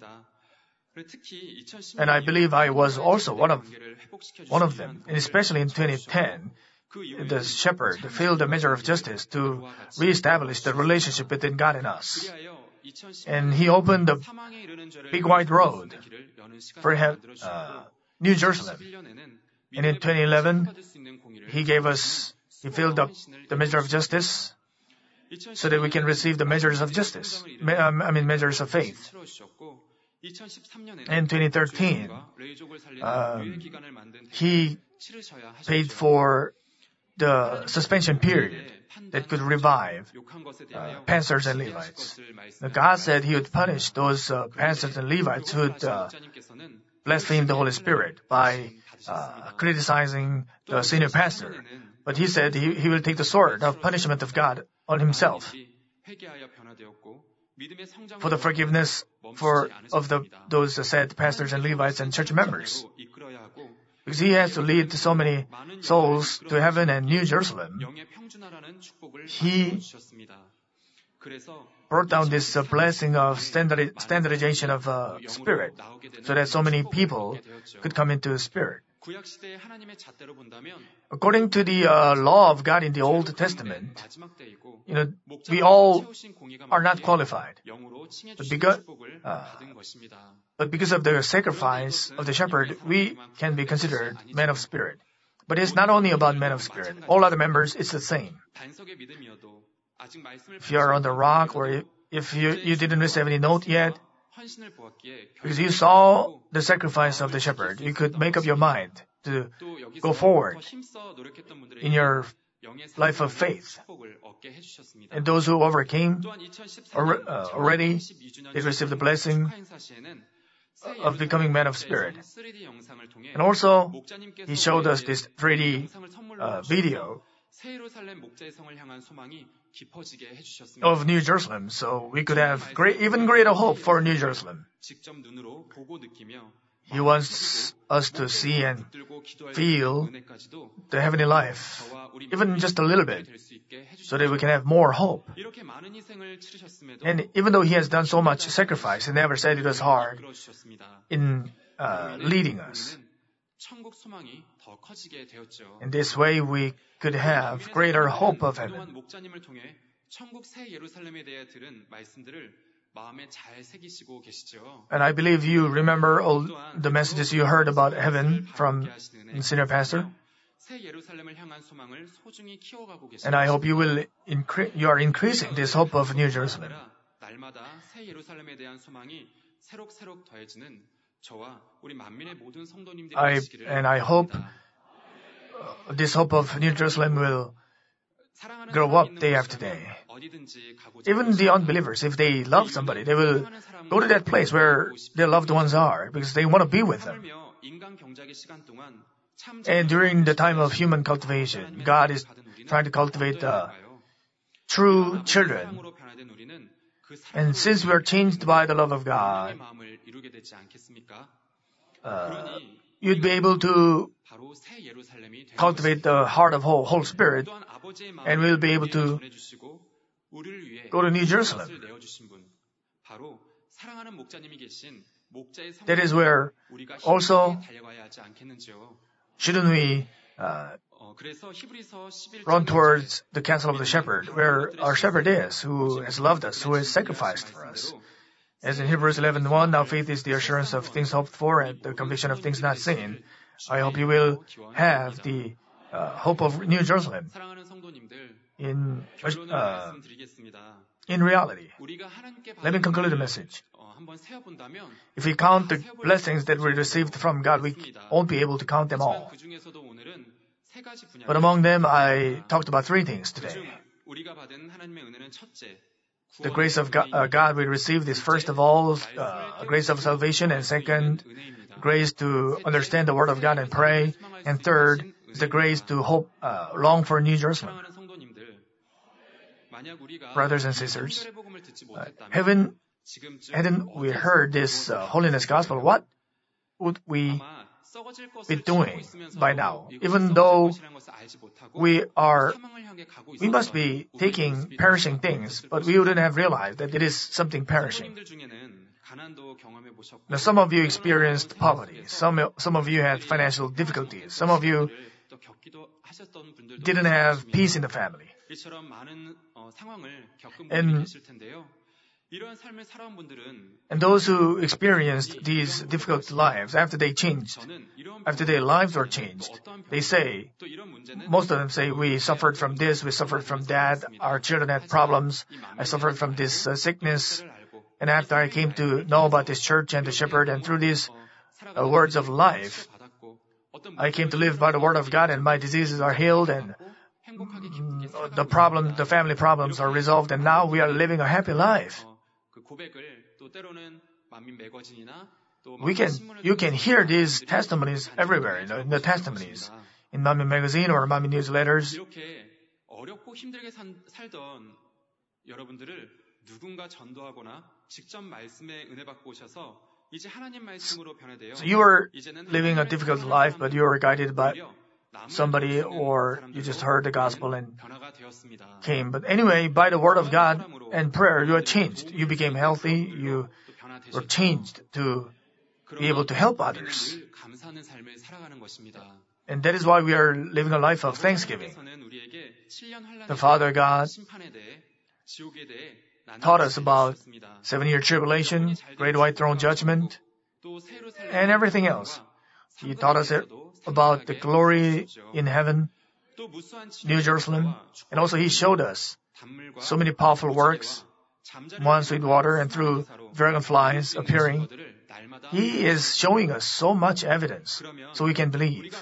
And I believe I was also one of one of them. And especially in twenty ten, the shepherd filled the measure of justice to reestablish the relationship between God and us. And He opened the big wide road for uh, New Jerusalem. And in twenty eleven, He gave us, He filled up the measure of justice so that we can receive the measures of justice, I mean measures of faith. In twenty thirteen, uh, He paid for the suspension period that could revive uh, pastors and Levites. Now God said He would punish those uh, pastors and Levites who would uh, blaspheme the Holy Spirit by uh, criticizing the senior pastor. But He said he, he will take the sword of punishment of God on Himself for the forgiveness for of the those said pastors and Levites and church members. Because He has to lead so many souls to heaven and New Jerusalem, He brought down this uh, blessing of standard, standardization of uh, spirit, so that so many people could come into the spirit. According to the uh, law of God in the Old Testament, you know, we all are not qualified. But because, uh, but because of the sacrifice of the shepherd, we can be considered men of spirit. But it's not only about men of spirit. All other members, it's the same. If you are on the rock, or if you, you didn't receive any note yet, because you saw the sacrifice of the shepherd, you could make up your mind to go forward in your life of faith. And those who overcame or, uh, already, they received the blessing of becoming men of spirit. And also, he showed us this three D uh, video of New Jerusalem, so we could have great, even greater hope for New Jerusalem. He wants us to see and feel the heavenly life, even just a little bit, so that we can have more hope. And even though He has done so much sacrifice, He never said it was hard in uh, leading us. In this way, we could have greater hope of heaven. And I believe you remember all the messages you heard about heaven from Senior Pastor. And I hope you will incre- you are increasing this hope of New Jerusalem. I, and I hope uh, this hope of New Jerusalem will grow up day after day. Even the unbelievers, if they love somebody, they will go to that place where their loved ones are because they want to be with them. And during the time of human cultivation, God is trying to cultivate uh, true children. And since we are changed by the love of God, uh, you'd be able to cultivate the heart of whole, whole Spirit, and we'll be able to go to New Jerusalem. That is where also shouldn't we uh, run towards the castle of the shepherd, where our shepherd is, who has loved us, who has sacrificed for us. As in Hebrews eleven one, now faith is the assurance of things hoped for and the conviction of things not seen. I hope you will have the uh, hope of New Jerusalem in uh, in reality. Let me conclude the message. If we count the blessings that we received from God, we won't be able to count them all. But among them, I talked about three things today. The grace of God, uh, God we received is first of all uh, grace of salvation, and second, grace to understand the Word of God and pray, and third is the grace to hope, uh, long for New Jerusalem. Brothers and sisters, uh, heaven, hadn't we heard this uh, holiness gospel, what would we be doing by now? Even though we are, we must be taking perishing things, but we wouldn't have realized that it is something perishing. Now, some of you experienced poverty. Some, some of you had financial difficulties. Some of you didn't have peace in the family. And And those who experienced these difficult lives, after they changed, after their lives were changed, they say, most of them say, we suffered from this, we suffered from that, our children had problems, I suffered from this uh, sickness, and after I came to know about this church and the shepherd, and through these uh, words of life, I came to live by the word of God, and my diseases are healed, and mm, the problem, the family problems are resolved, and now we are living a happy life. We can, you can hear these testimonies everywhere, in the, in the testimonies, in Manmin magazine or Manmin newsletters. So you are living a difficult life, but you are guided by somebody, or you just heard the gospel and came. But anyway, by the word of God and prayer, you are changed. You became healthy. You were changed to be able to help others. And that is why we are living a life of thanksgiving. The Father God taught us about seven-year tribulation, great white throne judgment, and everything else. He taught us about the glory in heaven, New Jerusalem, and also He showed us so many powerful works, one sweet water, and through dragonflies appearing. He is showing us so much evidence so we can believe.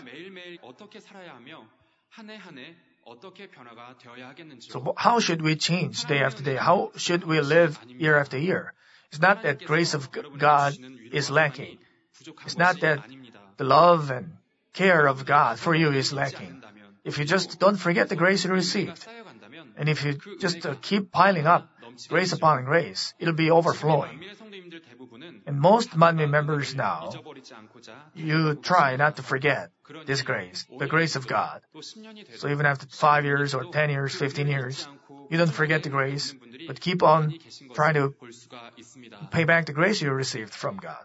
So how should we change day after day? How should we live year after year? It's not that grace of God is lacking. It's not that the love and care of God for you is lacking. If you just don't forget the grace you received, and if you just uh, keep piling up grace upon grace, it'll be overflowing. And most Manmin members now, you try not to forget this grace, the grace of God. So even after five years or ten years, fifteen years, you don't forget the grace, but keep on trying to pay back the grace you received from God.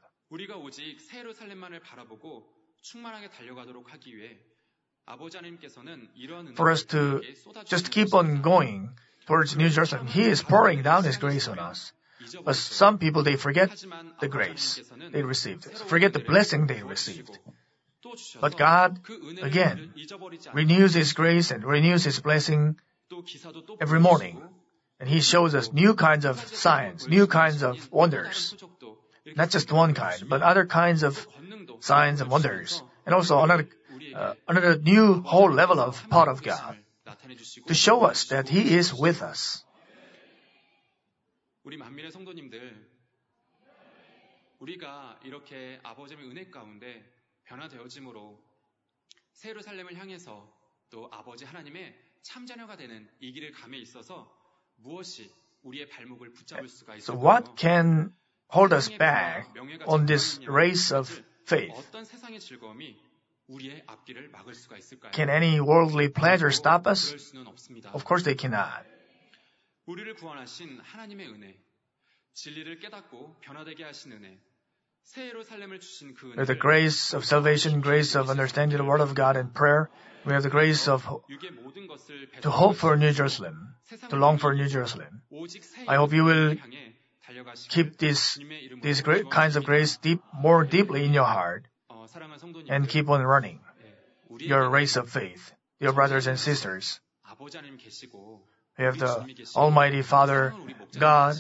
For us to just keep on going towards New Jerusalem, He is pouring down His grace on us. But some people, they forget the grace they received, forget the blessing they received. But God, again, renews His grace and renews His blessing every morning. And He shows us new kinds of signs, new kinds of wonders. Not just one kind, but other kinds of signs and wonders. And also another, uh, another new whole level of part of God to show us that He is with us. 우리 만민의 성도님들, 우리가 이렇게 아버지의 은혜 가운데 변화되어짐으로 새 예루살렘을 향해서 또 아버지 하나님의 참자녀가 되는 이 길을 감에 있어서 무엇이 우리의 발목을 붙잡을 수가 있을까요? So what can hold us back on this race of faith? 어떤 세상의 즐거움이 우리의 앞길을 막을 수가 있을까요? Can any worldly pleasure stop us? 그럴 수는 없습니다. Of course they cannot. 우리를 구원하신 하나님의 은혜, 진리를 깨닫고 변화되게 하신 은혜, 새 예루살렘을 주신 그 We have the 은혜를 grace of salvation, grace of understanding the word of God and prayer. We have the grace of 육의 모든 것을 to hope for New Jerusalem, to long for New Jerusalem. 오직 새 I hope you will 향해 달려가시길 keep this, 주님의 이름으로 these great kinds of grace deep, more deeply in your heart 어, 사랑하는 성도님들, and keep on running 우리의 your race of faith, your brothers and sisters. 아버지 하나님 계시고 We have the Almighty Father, God.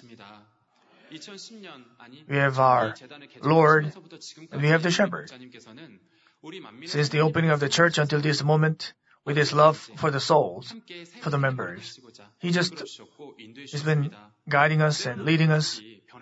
We have our Lord, and we have the Shepherd. Since the opening of the church until this moment, with His love for the souls, for the members, He just has been guiding us and leading us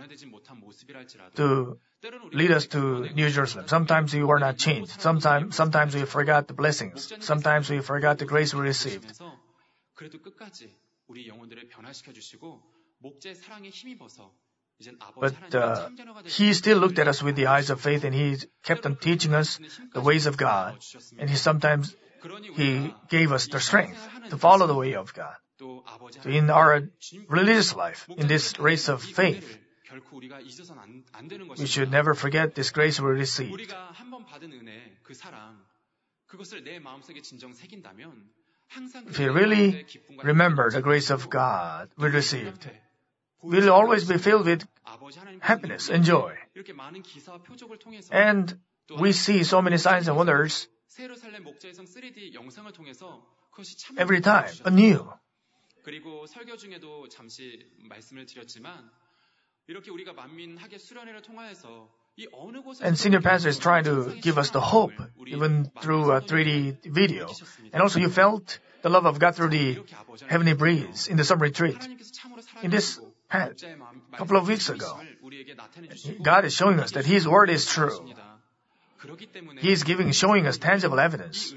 to lead us to New Jerusalem. Sometimes we were not changed. Sometimes, sometimes we forgot the blessings. Sometimes we forgot the grace we received. 그래도 끝까지 우리 영혼들을 변화시켜 주시고 목자의 사랑에 힘입어서 이젠 아버지 But 하나님의 uh, 참자녀가 He still looked at us with the eyes of faith, and He kept on teaching us the ways of God. And He sometimes He gave us the strength to follow the way of God. 또 아버지 So in our religious life, in this race of faith, 결코 우리가 잊어서는 안, 안 되는 we 것입니다. should never forget this grace we received. 우리가 한 번 받은 은혜, 그 사랑, 그것을 내 마음속에 진정 새긴다면 항상 If we really remember the grace of God we received, we'll always be filled with happiness and joy. 이렇게 많은 기사와 표적을 통해서 And we see so many signs and wonders 새 예루살렘 목자의 성 쓰리디 영상을 통해서 그것이 참 every time, anew. 그리고 설교 중에도 잠시 말씀을 드렸지만 이렇게 우리가 만민학의 수련회를 통하여서 이 어느 곳에서 And Senior Pastor is trying to give us the hope, even through a three D video. And also you felt the love of God through the heavenly breeze in the summer retreat. In this past couple of weeks ago, God is showing us that His word is true. He is giving, showing us tangible evidence.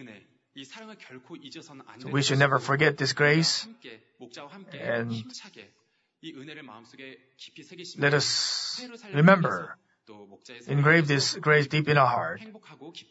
So we should never forget this grace, and let us remember, engrave this grace deep in our heart,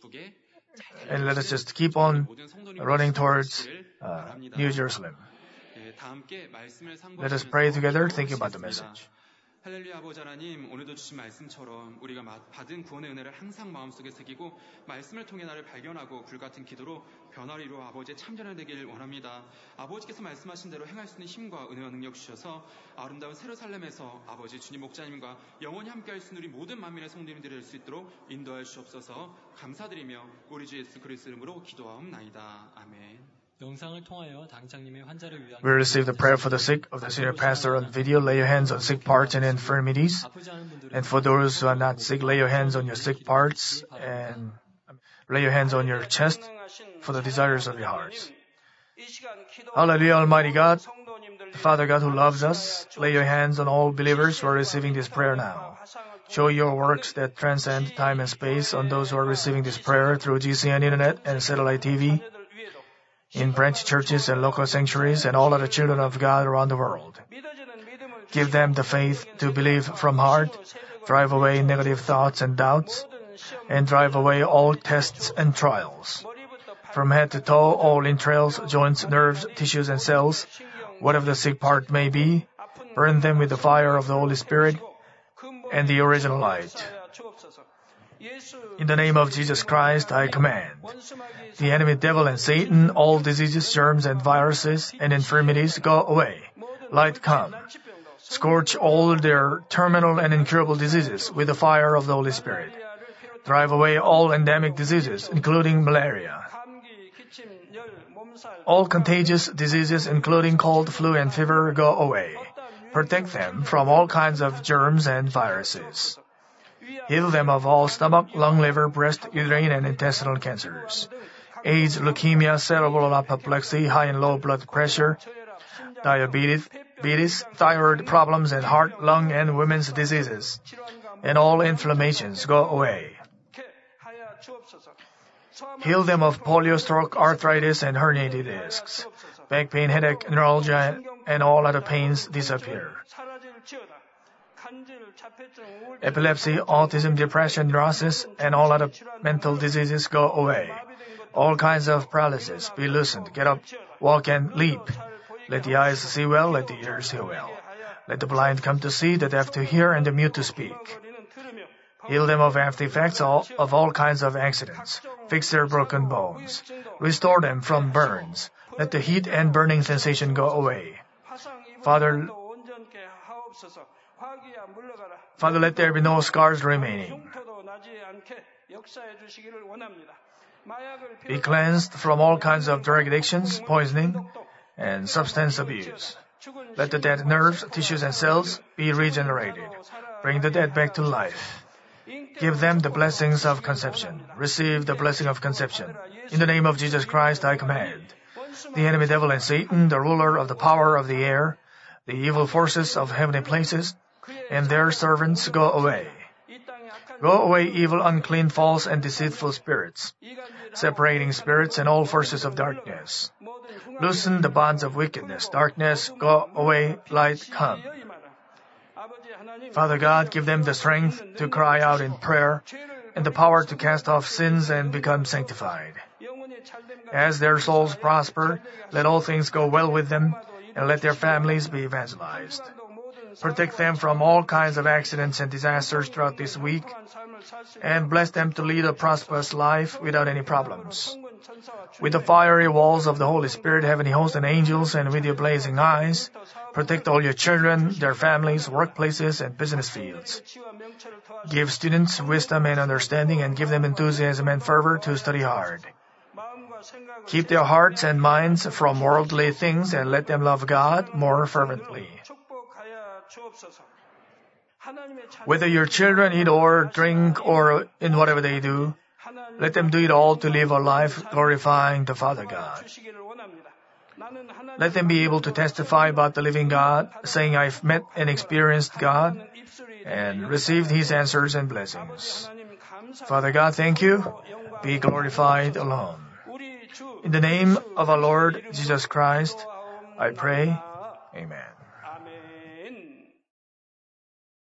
and let us just keep on running towards uh, New Jerusalem. Let us pray together, thinking about the message. 할렐루야 아버지 하나님, 오늘도 주신 말씀처럼 우리가 받은 구원의 은혜를 항상 마음속에 새기고 말씀을 통해 나를 발견하고 불같은 기도로 변화를 이루어 아버지의 참전을 되길 원합니다. 아버지께서 말씀하신 대로 행할 수 있는 힘과 은혜와 능력 주셔서 아름다운 세루살렘에서 아버지 주님 목자님과 영원히 함께할 수 있는 우리 모든 만민의 성도님들이 될 수 있도록 인도할 주옵소서. 감사드리며 우리 주 예수 그리스도 이름으로 기도하옵나이다. 아멘. We receive the prayer for the sick of the senior pastor on video. Lay your hands on sick parts and infirmities. And for those who are not sick, lay your hands on your sick parts and lay your hands on your chest for the desires of your hearts. Hallelujah, Almighty God, the Father God who loves us, lay your hands on all believers who are receiving this prayer now. Show your works that transcend time and space on those who are receiving this prayer through G C N Internet and satellite T V, in branch churches and local sanctuaries and all other children of God around the world. Give them the faith to believe from heart, drive away negative thoughts and doubts, and drive away all tests and trials. From head to toe, all entrails, joints, nerves, tissues, and cells, whatever the sick part may be, burn them with the fire of the Holy Spirit and the original light. In the name of Jesus Christ, I command the enemy devil and Satan, all diseases, germs, and viruses and infirmities, go away. Light come. Scorch all their terminal and incurable diseases with the fire of the Holy Spirit. Drive away all endemic diseases, including malaria. All contagious diseases, including cold, flu, and fever, go away. Protect them from all kinds of germs and viruses. Heal them of all stomach, lung, liver, breast, uterine, and intestinal cancers. AIDS, leukemia, cerebral apoplexy, high and low blood pressure, diabetes, diabetes, thyroid problems, and heart, lung, and women's diseases. And all inflammations go away. Heal them of polio, stroke, arthritis, and herniated discs. Back pain, headache, neuralgia, and all other pains disappear. Epilepsy, autism, depression, neurosis, and all other mental diseases go away. All kinds of paralysis be loosened. Get up, walk, and leap. Let the eyes see well, let the ears hear well. Let the blind come to see, the deaf to hear, and the mute to speak. Heal them of after effects of all kinds of accidents. Fix their broken bones. Restore them from burns. Let the heat and burning sensation go away. Father, Father, let there be no scars remaining. Be cleansed from all kinds of drug addictions, poisoning, and substance abuse. Let the dead nerves, tissues, and cells be regenerated. Bring the dead back to life. Give them the blessings of conception. Receive the blessing of conception. In the name of Jesus Christ, I command the enemy devil and Satan, the ruler of the power of the air, the evil forces of heavenly places, and their servants, go away. Go away, evil, unclean, false, and deceitful spirits, separating spirits and all forces of darkness. Loosen the bonds of wickedness. Darkness, go away, light come. Father God, give them the strength to cry out in prayer and the power to cast off sins and become sanctified. As their souls prosper, let all things go well with them, and let their families be evangelized. Protect them from all kinds of accidents and disasters throughout this week, and bless them to lead a prosperous life without any problems. With the fiery walls of the Holy Spirit, heavenly hosts, and angels, and with your blazing eyes, protect all your children, their families, workplaces, and business fields. Give students wisdom and understanding, and give them enthusiasm and fervor to study hard. Keep their hearts and minds from worldly things, and let them love God more fervently. Whether your children eat or drink or in whatever they do, let them do it all to live a life glorifying the Father God. Let them be able to testify about the living God, saying, I've met and experienced God and received His answers and blessings. Father God, thank you. Be glorified alone. In the name of our Lord Jesus Christ, I pray. Amen.